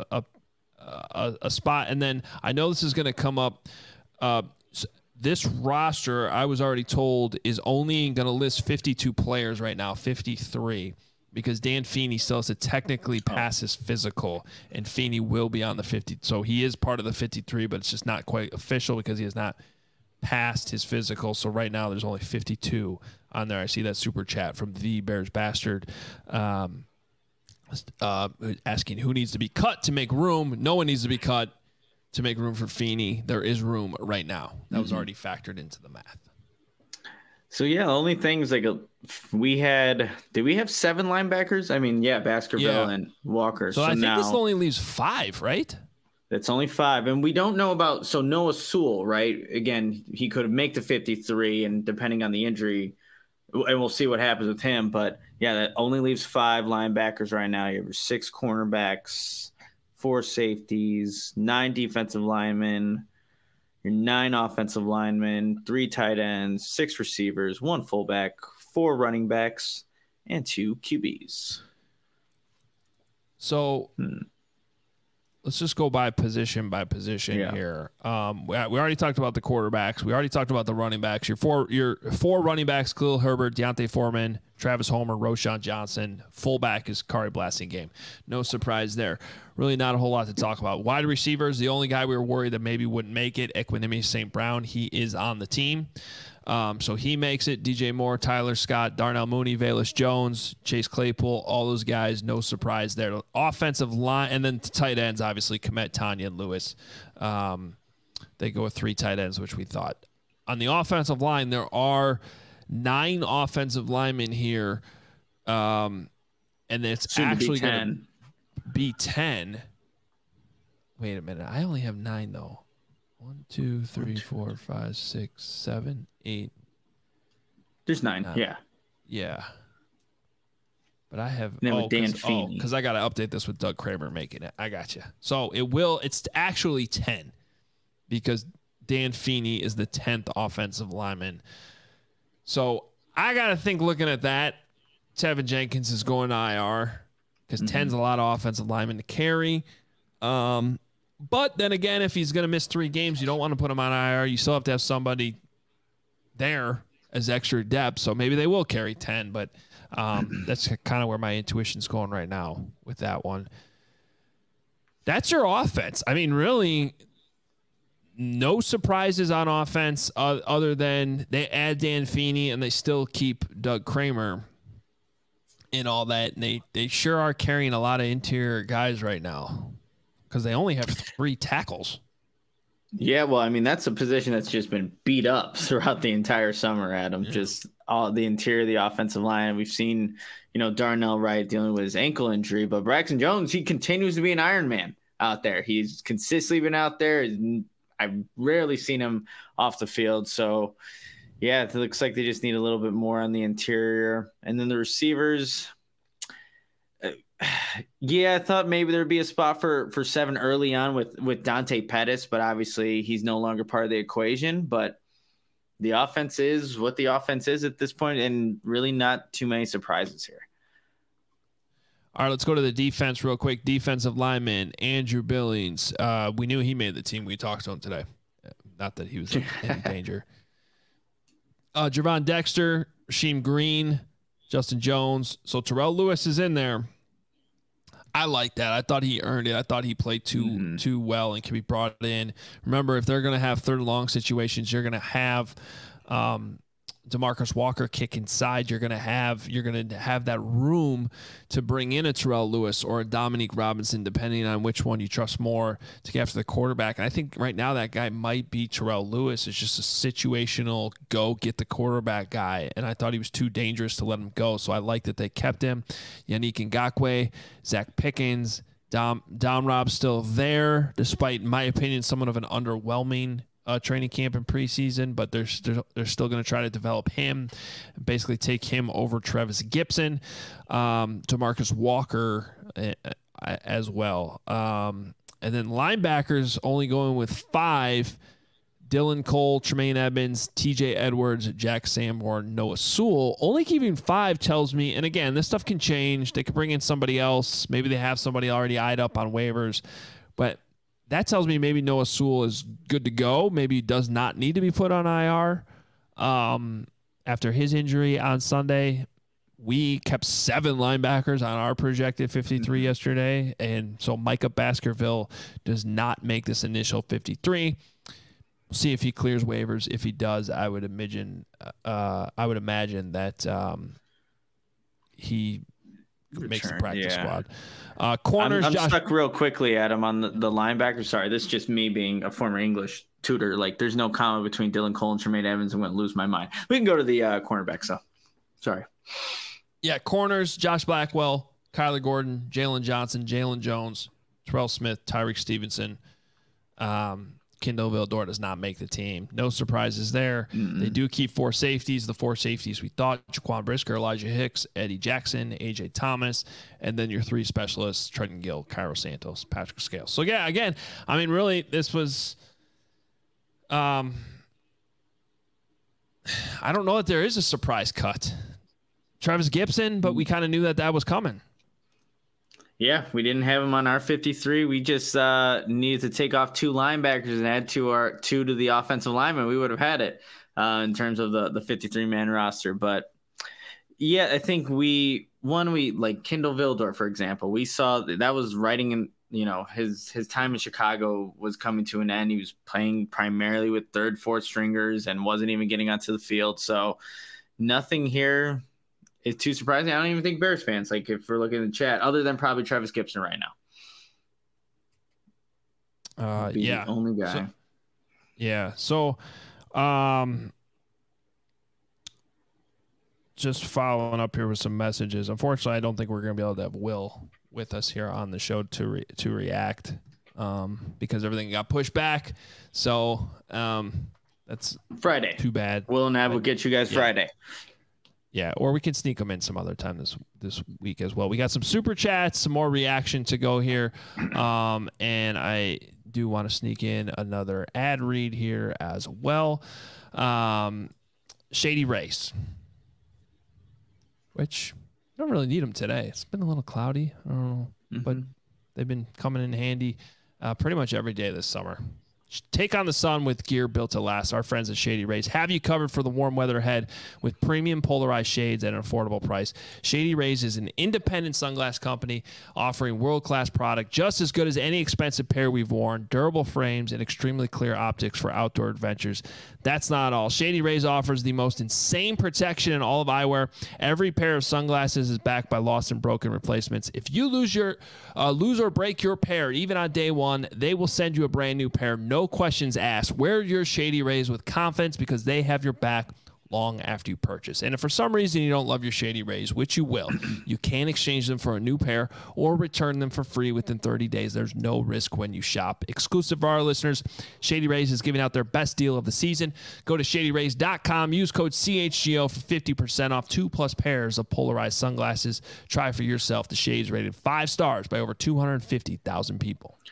spot. And then I know this is going to come up. This roster, I was already told, is only going to list 52 players right now, 53. Because Dan Feeney still has to technically pass his physical, and Feeney will be on the 50. So he is part of the 53, but it's just not quite official because he has not passed his physical. So right now there's only 52 on there. I see that super chat from the Bears Bastard asking who needs to be cut to make room. No one needs to be cut to make room for Feeney. There is room right now. That was already factored into the math. So the only things did we have 7 linebackers? Baskerville and Walker. So I think this only leaves 5, right? That's only 5. And we don't know about Noah Sewell, right? Again, he could make the 53, and depending on the injury, and we'll see what happens with him. But that only leaves 5 linebackers right now. You have 6 cornerbacks, 4 safeties, 9 defensive linemen, your 9 offensive linemen, 3 tight ends, 6 receivers, 1 fullback, 4 running backs, and 2 QBs. So let's just go by position here. We already talked about the quarterbacks. We already talked about the running backs. Your four running backs: Khalil Herbert, Deontay Foreman, Travis Homer, Roschon Johnson. Fullback is Kari Blasingame. No surprise there. Really not a whole lot to talk about. Wide receivers, the only guy we were worried that maybe wouldn't make it, Equanimous St. Brown. He is on the team. So he makes it. DJ Moore, Tyler Scott, Darnell Mooney, Velus Jones, Chase Claypool, all those guys, no surprise there. Offensive line, and then tight ends, obviously, Kmet, Tanya, and Lewis. They go with 3 tight ends, which we thought. On the offensive line, there are 9 offensive linemen here, and it's soon actually going to be 10. Wait a minute. I only have 9, though. 1, 2, 3, 4, 5, 6, 7, 8. There's 9. Yeah. But I have Dan Feeney. because I got to update this with Doug Kramer making it. I got you. So it's actually 10 because Dan Feeney is the 10th offensive lineman. So I got to think, looking at that, Tevin Jenkins is going to IR because 10's a lot of offensive linemen to carry. But then again, if he's going to miss 3 games, you don't want to put him on IR. You still have to have somebody there as extra depth. So maybe they will carry 10, but that's kind of where my intuition's going right now with that one. That's your offense. Really, no surprises on offense other than they add Dan Feeney and they still keep Doug Kramer and all that. And they sure are carrying a lot of interior guys right now, because they only have 3 tackles. Yeah, well, that's a position that's just been beat up throughout the entire summer, Adam. Yeah. Just all the interior of the offensive line. We've seen, Darnell Wright dealing with his ankle injury, but Braxton Jones, he continues to be an Iron Man out there. He's consistently been out there. I've rarely seen him off the field. So, yeah, it looks like they just need a little bit more on the interior. And then the receivers – I thought maybe there'd be a spot for 7 early on with Dante Pettis, but obviously he's no longer part of the equation. But the offense is what the offense is at this point, and really not too many surprises here. All right, let's go to the defense real quick. Defensive lineman, Andrew Billings. We knew he made the team. We talked to him today. Not that he was in any danger. Javon Dexter, Rasheem Green, Justin Jones. So Terrell Lewis is in there. I like that. I thought he earned it. I thought he played too well and can be brought in. Remember, if they're going to have third and long situations, you're going to have DeMarcus Walker kick inside. You're going to have that room to bring in a Terrell Lewis or a Dominique Robinson, depending on which one you trust more to get after the quarterback. And I think right now that guy might be Terrell Lewis. It's just a situational go get the quarterback guy. And I thought he was too dangerous to let him go. So I like that they kept him. Yannick Ngakoue, Zach Pickens, Dom Rob's still there, despite, in my opinion, somewhat of an underwhelming training camp and preseason, but they're still going to try to develop him, basically take him over Travis Gibson, DeMarcus Walker as well. And then linebackers only going with 5, Dylan Cole, Tremaine Edmonds, TJ Edwards, Jack Sanborn, Noah Sewell. Only keeping 5 tells me, and again, this stuff can change. They could bring in somebody else. Maybe they have somebody already eyed up on waivers, but that tells me maybe Noah Sewell is good to go. Maybe he does not need to be put on IR. After his injury on Sunday, we kept 7 linebackers on our projected 53 yesterday. And so Micah Baskerville does not make this initial 53. We'll see if he clears waivers. If he does, I would imagine that he makes the practice squad. Corners. I'm stuck real quickly, Adam, on the linebacker. Sorry, this is just me being a former English tutor. Like, there's no comma between Dylan Cole and Tremaine Evans. I'm going to lose my mind. We can go to the cornerback. So, sorry. Yeah, corners: Josh Blackwell, Kyler Gordon, Jalen Johnson, Jalen Jones, Terrell Smith, Tyreek Stevenson. Kendall Vildor does not make the team. No surprises there. Mm-hmm. They do keep 4 safeties. The 4 safeties we thought: Jaquan Brisker, Elijah Hicks, Eddie Jackson, AJ Thomas, and then your 3 specialists: Trenton Gill, Cairo Santos, Patrick Scales. So yeah, again, I mean, really, this was. I don't know that there is a surprise cut. Travis Gibson, but we kind of knew that was coming. Yeah, we didn't have him on our 53. We just needed to take off 2 linebackers and add two to the offensive lineman. We would have had it in terms of the 53-man roster. But yeah, I think we like Kendall Vildor, for example. We saw that was writing in, his time in Chicago was coming to an end. He was playing primarily with 3rd, 4th stringers and wasn't even getting onto the field. So nothing here is too surprising. I don't even think Bears fans, like, if we're looking in the chat, other than probably Travis Gibson right now. Yeah. The only guy. So, just following up here with some messages. Unfortunately, I don't think we're going to be able to have Will with us here on the show to react because everything got pushed back. So, that's Friday. Too bad. Will and I will get you guys Friday. Yeah, or we can sneak them in some other time this week as well. We got some super chats, some more reaction to go here, and I do want to sneak in another ad read here as well. Shady Race, which I don't really need them today. It's been a little cloudy, I don't know, but they've been coming in handy pretty much every day this summer. Take on the sun with gear built to last. Our friends at Shady Rays have you covered for the warm weather ahead with premium polarized shades at an affordable price. Shady Rays is an independent sunglass company offering world-class product just as good as any expensive pair we've worn, durable frames, and extremely clear optics for outdoor adventures. That's not all. Shady Rays offers the most insane protection in all of eyewear. Every pair of sunglasses is backed by lost and broken replacements. If you lose or break your pair, even on day one, they will send you a brand new pair. No questions asked. Wear your Shady Rays with confidence because they have your back long after you purchase. And if for some reason you don't love your Shady Rays, which you will, you can exchange them for a new pair or return them for free within 30 days. There's no risk when you shop. Exclusive for our listeners, Shady Rays is giving out their best deal of the season. Go to shadyrays.com. Use code CHGO for 50% off 2+ pairs of polarized sunglasses. Try for yourself. The Shades rated 5 stars by over 250,000 people.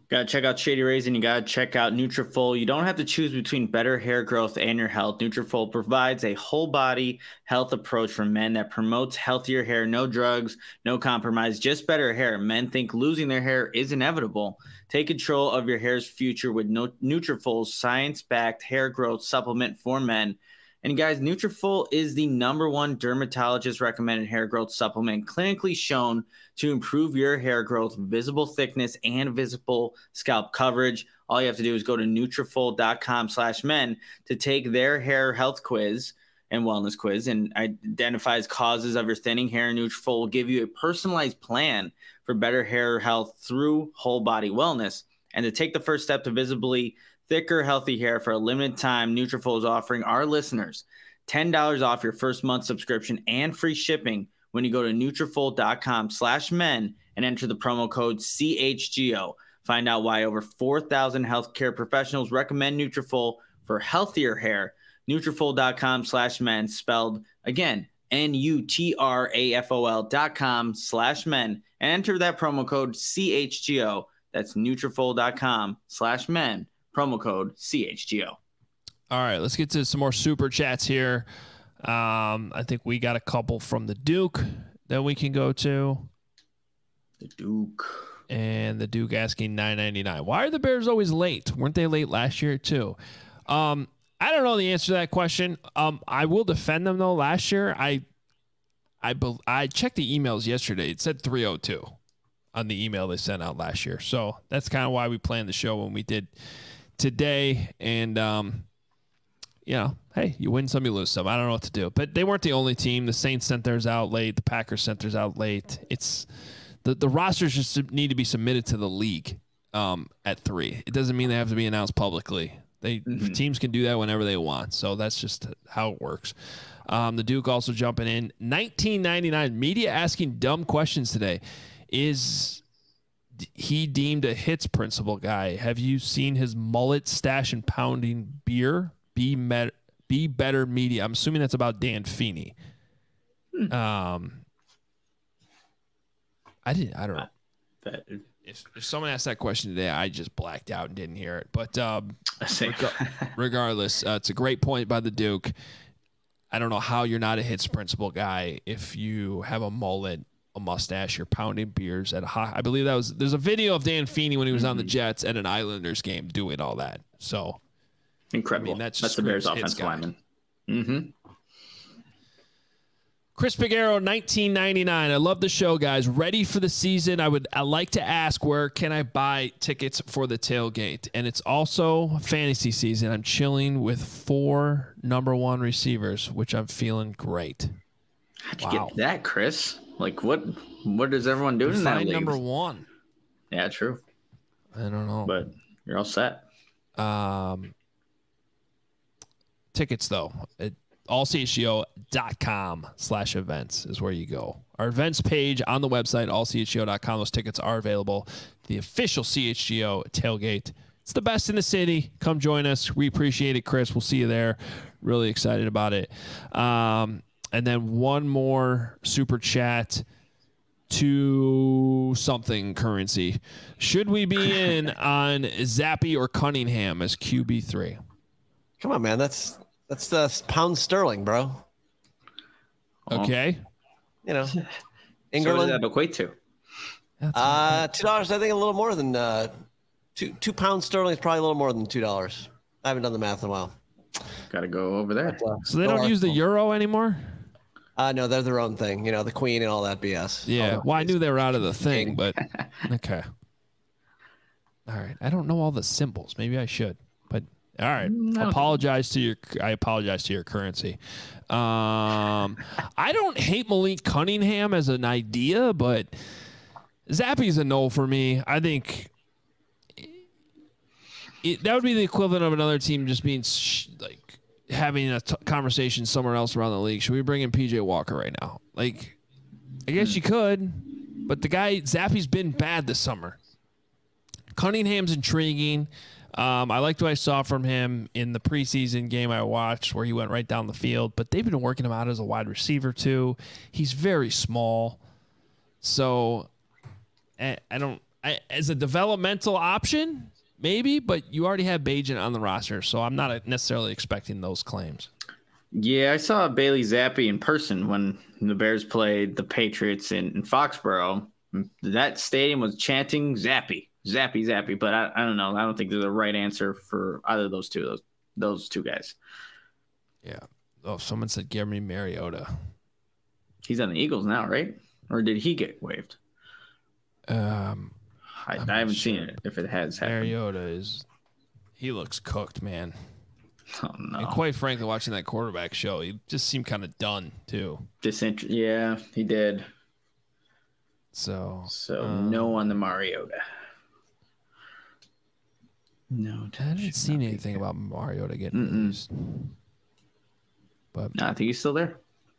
Got to check out Shady Rays and you got to check out Nutrafol. You don't have to choose between better hair growth and your health. Nutrafol provides a whole body health approach for men that promotes healthier hair, no drugs, no compromise, just better hair. Men think losing their hair is inevitable. Take control of your hair's future with Nutrafol's science-backed hair growth supplement for men. And guys, Nutrafol is the #1 dermatologist recommended hair growth supplement clinically shown to improve your hair growth, visible thickness, and visible scalp coverage. All you have to do is go to Nutrafol.com/men to take their hair health quiz and wellness quiz and identifies causes of your thinning hair. Nutrafol will give you a personalized plan for better hair health through whole body wellness. And to take the first step to visibly thicker, healthy hair for a limited time, Nutrafol is offering our listeners $10 off your first month subscription and free shipping when you go to Nutrafol.com/men and enter the promo code CHGO. Find out why over 4,000 healthcare professionals recommend Nutrafol for healthier hair. Nutrafol.com/men, spelled again, Nutrafol.com/men, and enter that promo code CHGO. That's Nutrafol.com/men. Promo code CHGO. All right, let's get to some more super chats here. I think we got a couple from the Duke that we can go to. The Duke. And the Duke asking $9.99. Why are the Bears always late? Weren't they late last year too? I don't know the answer to that question. I will defend them though. Last year, I checked the emails yesterday. It said 3:02 on the email they sent out last year. So that's kind of why we planned the show when we did today. And, hey, you win some, you lose some. I don't know what to do. But they weren't the only team. The Saints sent theirs out late. The Packers sent theirs out late. It's the rosters just need to be submitted to the league at 3. It doesn't mean they have to be announced publicly. Teams can do that whenever they want. So that's just how it works. The Duke also jumping in. $19.99. Media asking dumb questions today. Is he deemed a hits principle guy? Have you seen his mullet stash and pounding beer? Be better media. I'm assuming that's about Dan Feeney. I don't know. If someone asked that question today, I just blacked out and didn't hear it. But regardless, it's a great point by the Duke. I don't know how you're not a hits principle guy if you have a mullet, a mustache, you're pounding beers at a high. I believe there's a video of Dan Feeney when he was on the Jets at an Islanders game doing all that. So incredible. That's the Bears offensive lineman. Chris Piguero, $19.99. I love the show, guys. Ready for the season. I like to ask, where can I buy tickets for the tailgate? And it's also fantasy season. I'm chilling with 4 #1 receivers, which I'm feeling great. How'd you get that, Chris? Like, what is everyone doing in that league? #1. Yeah, true. I don't know. But you're all set. Tickets, though. allchgo.com/events is where you go. Our events page on the website, allchgo.com. Those tickets are available. The official CHGO tailgate. It's the best in the city. Come join us. We appreciate it, Chris. We'll see you there. Really excited about it. And then one more super chat to something currency. Should we be in on Zappe or Cunningham as QB3? Come on, man. That's the pound sterling, bro. Okay. England. So what does that equate to? $2. I think a little more than two pounds sterling is probably a little more than $2. I haven't done the math in a while. Got to go over there. So they don't use the euro anymore? No, they're their own thing. The Queen and all that BS. Yeah. Well, I knew they were out of the thing, but okay. All right. I don't know all the symbols. Maybe I should. But all right. I apologize to your currency. I don't hate Malik Cunningham as an idea, but Zappe's a no for me. I think that would be the equivalent of another team just being having a conversation somewhere else around the league. Should we bring in PJ Walker right now? I guess you could, but the guy Zappe's been bad this summer. Cunningham's intriguing. I liked what I saw from him in the preseason game I watched where he went right down the field, but they've been working him out as a wide receiver too. He's very small. So I as a developmental option, maybe, but you already have Bagent on the roster, so I'm not necessarily expecting those claims. Yeah, I saw Bailey Zappi in person when the Bears played the Patriots in Foxborough. That stadium was chanting Zappi, Zappi, Zappi, but I don't know. I don't think there's a right answer for either of those two guys. Yeah. Oh, someone said Jeremy Mariota. He's on the Eagles now, right? Or did he get waived? I haven't seen it. If it has happened, Mariota he looks cooked, man. Oh no! And quite frankly, watching that quarterback show, he just seemed kind of done too. Yeah, he did. So no on the Mariota. No, I haven't seen anything about Mariota getting released. But no, I think he's still there.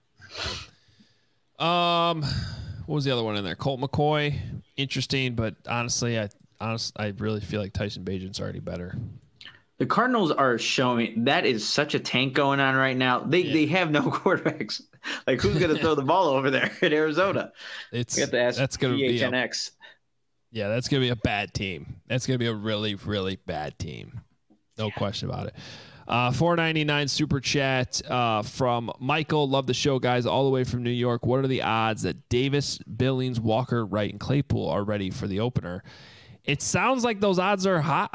What was the other one in there? Colt McCoy, interesting, but honestly, I really feel like Tyson Bagent's already better. The Cardinals are showing that is such a tank going on right now. They have no quarterbacks. Like, who's going to throw the ball over there in Arizona? We have to ask that's going to be PHNX. That's going to be a bad team. That's going to be a really, really bad team. No question about it. $4.99 super chat from Michael. Love the show, guys, all the way from New York. What are the odds that Davis, Billings, Walker, Wright, and Claypool are ready for the opener? It sounds like those odds are high.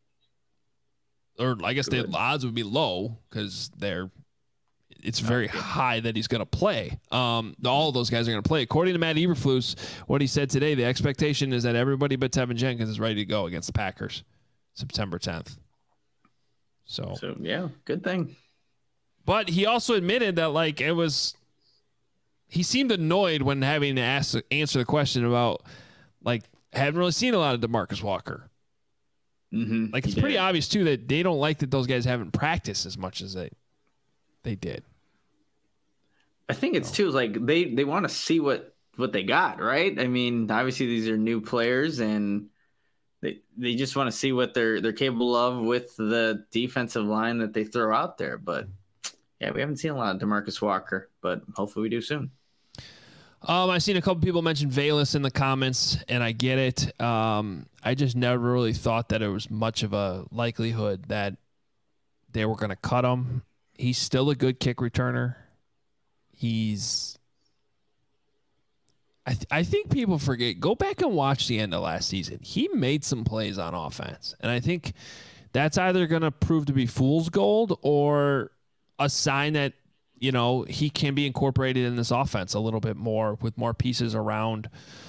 Or I guess the odds would be low because it's very high that he's going to play. All of those guys are going to play. According to Matt Eberflus, what he said today, the expectation is that everybody but Tevin Jenkins is ready to go against the Packers September 10th. So yeah, good thing. But he also admitted that he seemed annoyed when having to answer the question about haven't really seen a lot of DeMarcus Walker. Mm-hmm. It's pretty obvious too that they don't like that those guys haven't practiced as much as they did. I think it's too they want to see what they got, right? I mean, obviously these are new players and they just want to see what they're capable of with the defensive line that they throw out there. But yeah, we haven't seen a lot of DeMarcus Walker, but hopefully we do soon. I've seen a couple people mention Velus in the comments, and I get it. I just never really thought that it was much of a likelihood that they were going to cut him. He's still a good kick returner. I think people forget. Go back and watch the end of last season. He made some plays on offense, and I think that's either going to prove to be fool's gold or a sign that he can be incorporated in this offense a little bit more with more pieces around.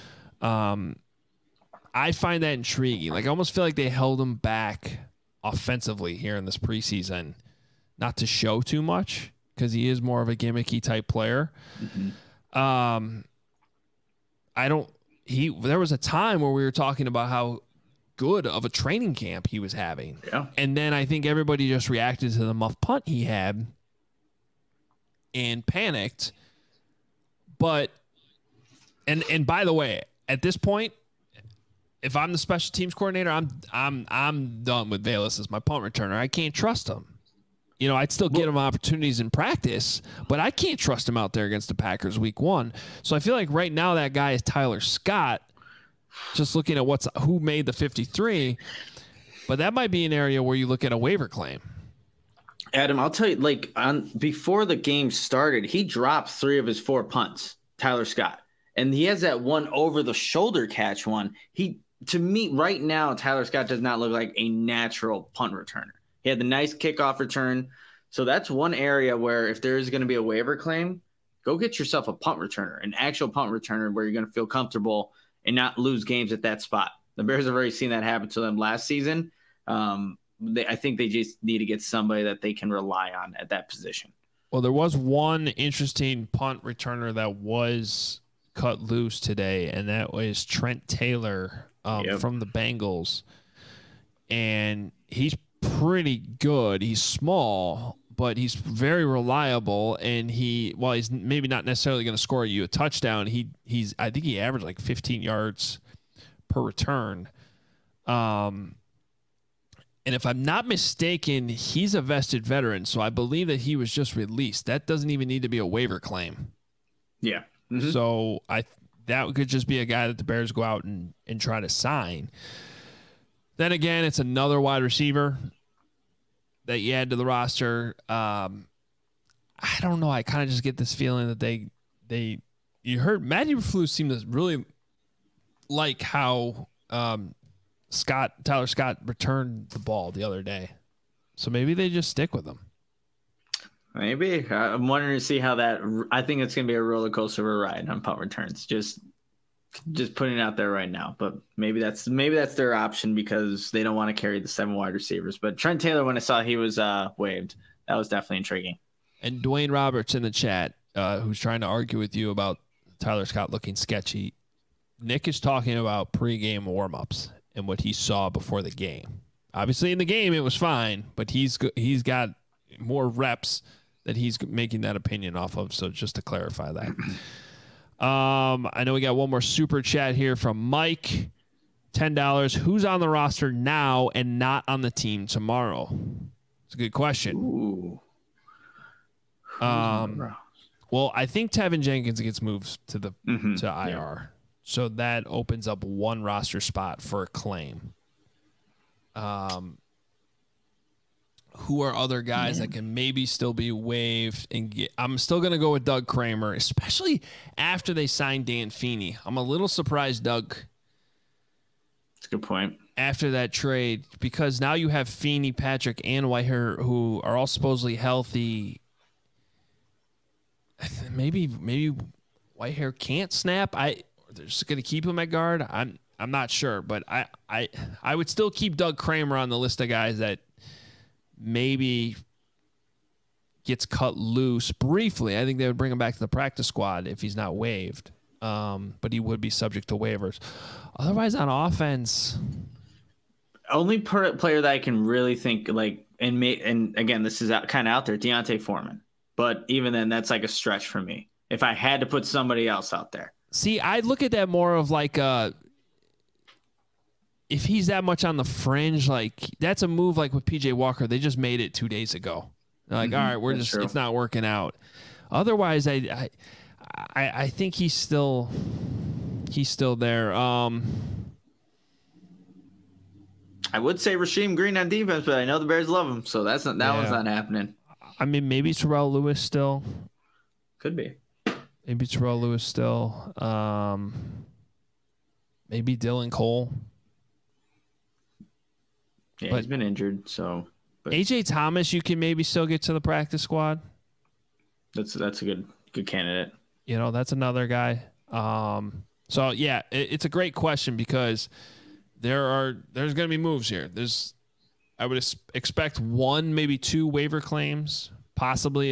I find that intriguing. I almost feel like they held him back offensively here in this preseason, not to show too much because he is more of a gimmicky type player. Mm-hmm. There was a time where we were talking about how good of a training camp he was having. Yeah. And then I think everybody just reacted to the muff punt he had and panicked. But and by the way, at this point, if I'm the special teams coordinator, I'm done with Velus as my punt returner. I can't trust him. I'd still get him opportunities in practice, but I can't trust him out there against the Packers week 1. So I feel like right now that guy is Tyler Scott. Just looking at who made the 53, but that might be an area where you look at a waiver claim. Adam, I'll tell you, before the game started, he dropped 3 of his 4 punts, Tyler Scott. And he has that one over the shoulder catch one. To me, right now, Tyler Scott does not look like a natural punt returner. He had the nice kickoff return. So that's one area where if there is going to be a waiver claim, go get yourself a punt returner, an actual punt returner where you're going to feel comfortable and not lose games at that spot. The Bears have already seen that happen to them last season. I think they just need to get somebody that they can rely on at that position. Well, there was one interesting punt returner that was cut loose today, and that was Trent Taylor from the Bengals. And he's pretty good. He's small, but he's very reliable. And while he's maybe not necessarily going to score you a touchdown, I think he averaged 15 yards per return. And if I'm not mistaken, he's a vested veteran, so I believe that he was just released. That doesn't even need to be a waiver claim. Yeah. Mm-hmm. So that could just be a guy that the Bears go out and try to sign. Then again, it's another wide receiver that you add to the roster. I don't know. I kind of just get this feeling that you heard Matt Eberflus seemed to really like how Tyler Scott returned the ball the other day. So maybe they just stick with him. Maybe. I'm wondering to see how that. I think it's going to be a roller coaster of a ride on punt returns. Just putting it out there right now. But maybe that's their option because they don't want to carry the 7 wide receivers. But Trent Taylor, when I saw he was waived, that was definitely intriguing. And Dwayne Roberts in the chat, who's trying to argue with you about Tyler Scott looking sketchy. Nick is talking about pregame warmups and what he saw before the game. Obviously, in the game it was fine, but he's got more reps that he's making that opinion off of. So just to clarify that. I know we got one more super chat here from Mike. $10. Who's on the roster now and not on the team tomorrow? It's a good question. Ooh. Well, I think Tevin Jenkins gets moved to IR. Yeah. So that opens up one roster spot for a claim. Who are other guys that can maybe still be waived and get? I'm still going to go with Doug Kramer, especially after they signed Dan Feeney. I'm a little surprised, Doug. That's a good point. After that trade, because now you have Feeney, Patrick, and Whitehair, who are all supposedly healthy. Maybe Whitehair can't snap. They're just going to keep him at guard. I'm not sure, but I would still keep Doug Kramer on the list of guys that maybe gets cut loose briefly. I think they would bring him back to the practice squad if he's not waived. But he would be subject to waivers. Otherwise, on offense, only player that I can really think like, and again, this is kind of out there, Deontay Foreman. But even then, that's like a stretch for me. If I had to put somebody else out there. See, I look at that more of like if he's that much on the fringe, like that's a move like with PJ Walker. They just made it 2 days ago. They're like, all right, it's not working out. Otherwise, I think he's still there. I would say Rasheem Green on defense, but I know the Bears love him, so one's not happening. I mean, maybe Terrell Lewis still. Could be. Maybe Terrell Lewis still. Maybe Dylan Cole. Yeah, he's been injured, so. But AJ Thomas, you can maybe still get to the practice squad. That's a good candidate. You know, that's another guy. So yeah, it's a great question because there's going to be moves here. I would expect 1, maybe 2 waiver claims, possibly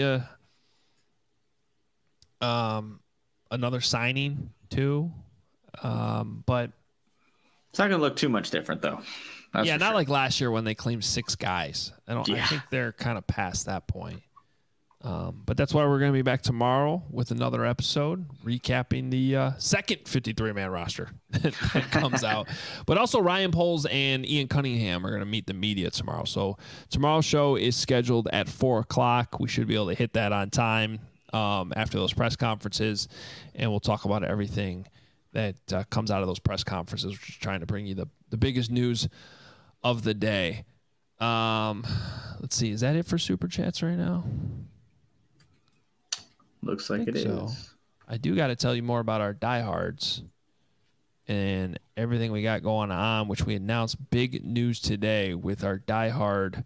another signing too. But it's not going to look too much different though. Not sure. Like last year when they claimed 6 guys. I think they're kind of past that point. But that's why we're going to be back tomorrow with another episode recapping the second 53-man roster that comes out. But also Ryan Poles and Ian Cunningham are going to meet the media tomorrow. So tomorrow's show is scheduled at 4:00. We should be able to hit that on time after those press conferences, and we'll talk about everything that comes out of those press conferences, which is trying to bring you the biggest news of the day. Let's see. Is that it for Super Chats right now? Looks like it is. I do got to tell you more about our diehards and everything we got going on, which we announced big news today with our diehard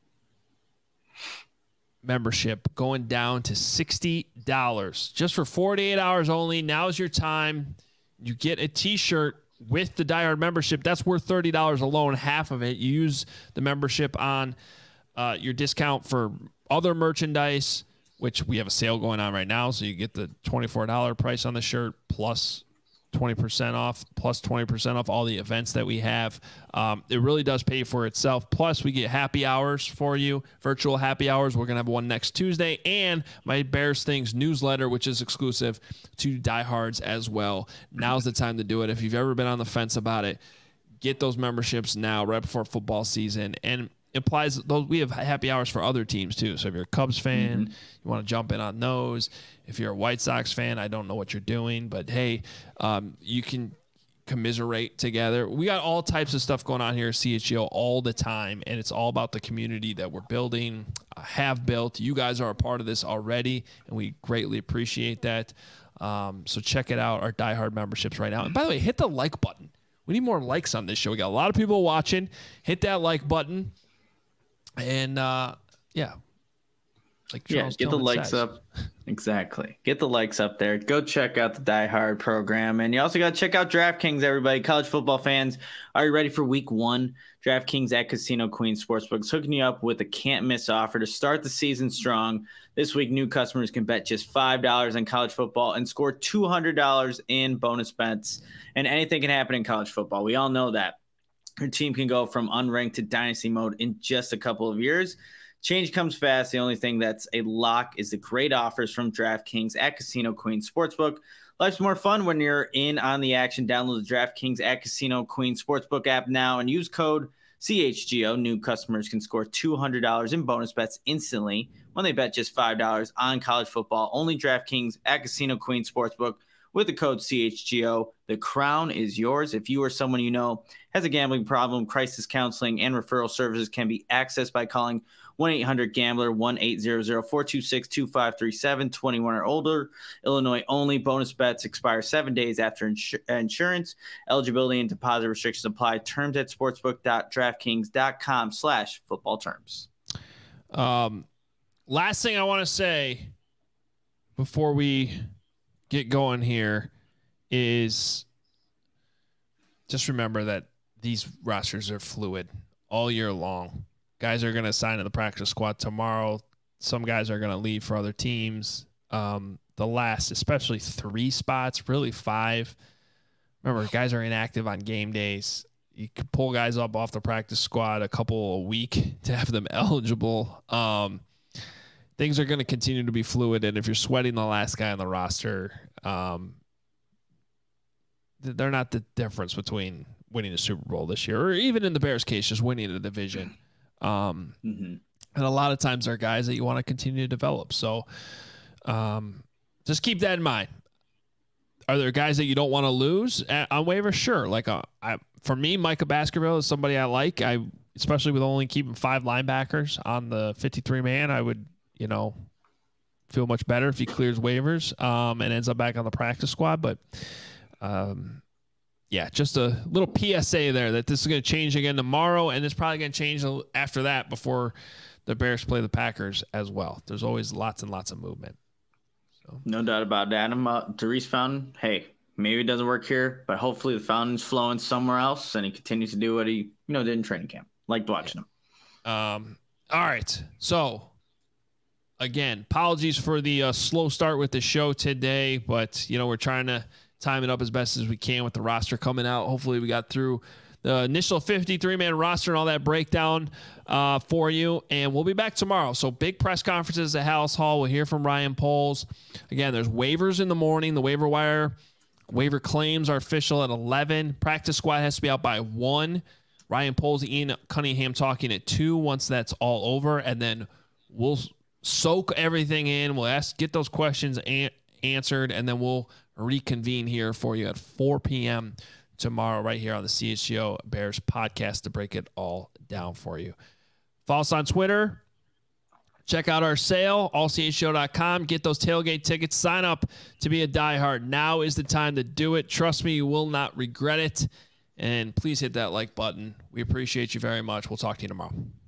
membership going down to $60 just for 48 hours only. Now's your time. You get a t-shirt with the diehard membership. That's worth $30 alone, half of it. You use the membership on your discount for other merchandise, which we have a sale going on right now. So you get the $24 price on the shirt plus 20% off all the events that we have. It really does pay for itself. Plus, we get happy hours for you, virtual happy hours. We're going to have one next Tuesday, and my Bears Things newsletter, which is exclusive to diehards as well. Now's the time to do it. If you've ever been on the fence about it, get those memberships now, right before football season. And implies those we have happy hours for other teams too. So if you're a Cubs fan, you want to jump in on those. If you're a White Sox fan, I don't know what you're doing, but hey, you can commiserate together. We got all types of stuff going on here at CHGO all the time, and it's all about the community that we're building, have built. You guys are a part of this already, and we greatly appreciate that. So check it out, our diehard memberships right now. And by the way, hit the like button. We need more likes on this show. We got a lot of people watching. Hit that like button. And, like Charles get the Tillman likes says. up. Exactly. Get the likes up there. Go check out the Die Hard program. And you also got to check out DraftKings, everybody. College football fans, are you ready for week 1? DraftKings at Casino Queen Sportsbook is hooking you up with a can't-miss offer to start the season strong. This week, new customers can bet just $5 on college football and score $200 in bonus bets. And anything can happen in college football. We all know that. Your team can go from unranked to dynasty mode in just a couple of years. Change comes fast. The only thing that's a lock is the great offers from DraftKings at Casino Queen Sportsbook. Life's more fun when you're in on the action. Download the DraftKings at Casino Queen Sportsbook app now and use code CHGO. New customers can score $200 in bonus bets instantly when they bet just $5 on college football. Only DraftKings at Casino Queen Sportsbook with the code CHGO. The crown is yours. If you or someone you know has a gambling problem, crisis counseling and referral services can be accessed by calling 1-800-GAMBLER, 1-800-426-2537, 21 or older. Illinois only. Bonus bets expire 7 days after insurance. Eligibility and deposit restrictions apply. Terms at sportsbook.draftkings.com/football terms. Last thing I want to say before we get going here is just remember that these rosters are fluid all year long. Guys are going to sign in the practice squad tomorrow. Some guys are going to leave for other teams. The last, especially 3 spots, really 5. Remember, guys are inactive on game days. You can pull guys up off the practice squad a couple a week to have them eligible. Things are going to continue to be fluid, and if you're sweating the last guy on the roster, they're not the difference between winning the Super Bowl this year, or even in the Bears' case, just winning the division. And a lot of times there are guys that you want to continue to develop. So just keep that in mind. Are there guys that you don't want to lose on waivers? Sure. Like for me, Micah Baskerville is somebody I like. Especially with only keeping 5 linebackers on the 53-man, I would, feel much better if he clears waivers and ends up back on the practice squad. But just a little PSA there that this is going to change again tomorrow, and it's probably going to change after that before the Bears play the Packers as well. There's always lots and lots of movement. So. No doubt about that. Darius Fountain, hey, maybe it doesn't work here, but hopefully the fountain's flowing somewhere else, and he continues to do what he did in training camp. Liked watching him. All right. So, again, apologies for the slow start with the show today, but, we're trying to time it up as best as we can with the roster coming out. Hopefully we got through the initial 53-man roster and all that breakdown for you, and we'll be back tomorrow. So big press conferences at Halas Hall. We'll hear from Ryan Poles. Again, there's waivers in the morning. The waiver wire waiver claims are official at 11. Practice squad has to be out by 1. Ryan Poles, Ian Cunningham talking at 2 once that's all over, and then we'll soak everything in. We'll get those questions answered, and then we'll reconvene here for you at 4 p.m. tomorrow right here on the CHGO Bears podcast to break it all down for you. Follow us on Twitter. Check out our sale, allchgo.com. Get those tailgate tickets. Sign up to be a diehard. Now is the time to do it. Trust me, you will not regret it. And please hit that like button. We appreciate you very much. We'll talk to you tomorrow.